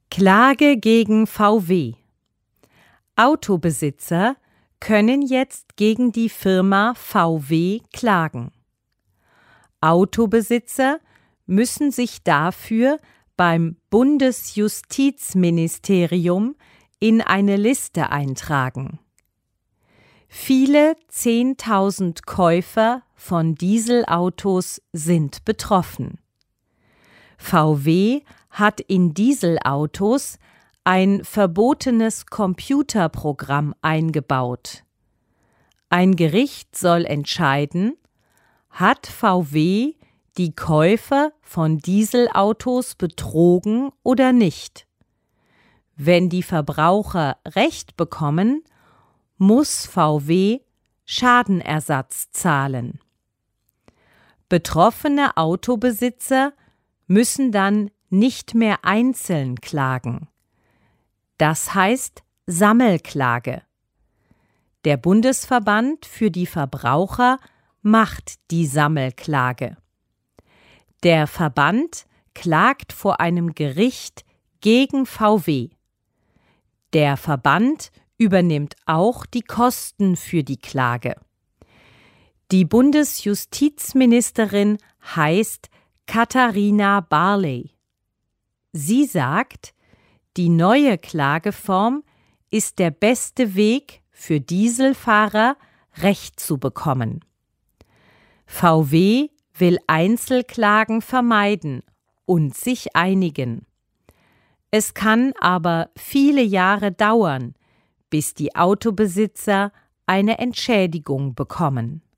Klage gegen VW. Autobesitzer können jetzt gegen die Firma VW klagen. Autobesitzer müssen sich dafür beim Bundesjustizministerium in eine Liste eintragen. Viele 10.000 Käufer von Dieselautos sind betroffen. VW hat in Dieselautos ein verbotenes Computerprogramm eingebaut. Ein Gericht soll entscheiden, hat VW die Käufer von Dieselautos betrogen oder nicht. Wenn die Verbraucher Recht bekommen, muss VW Schadenersatz zahlen. Betroffene Autobesitzer müssen dann nicht mehr einzeln klagen. Das heißt Sammelklage. Der Bundesverband für die Verbraucher macht die Sammelklage. Der Verband klagt vor einem Gericht gegen VW. Der Verband übernimmt auch die Kosten für die Klage. Die Bundesjustizministerin heißt Katharina Barley. Sie sagt, die neue Klageform ist der beste Weg für Dieselfahrer, Recht zu bekommen. VW will Einzelklagen vermeiden und sich einigen. Es kann aber viele Jahre dauern, bis die Autobesitzer eine Entschädigung bekommen.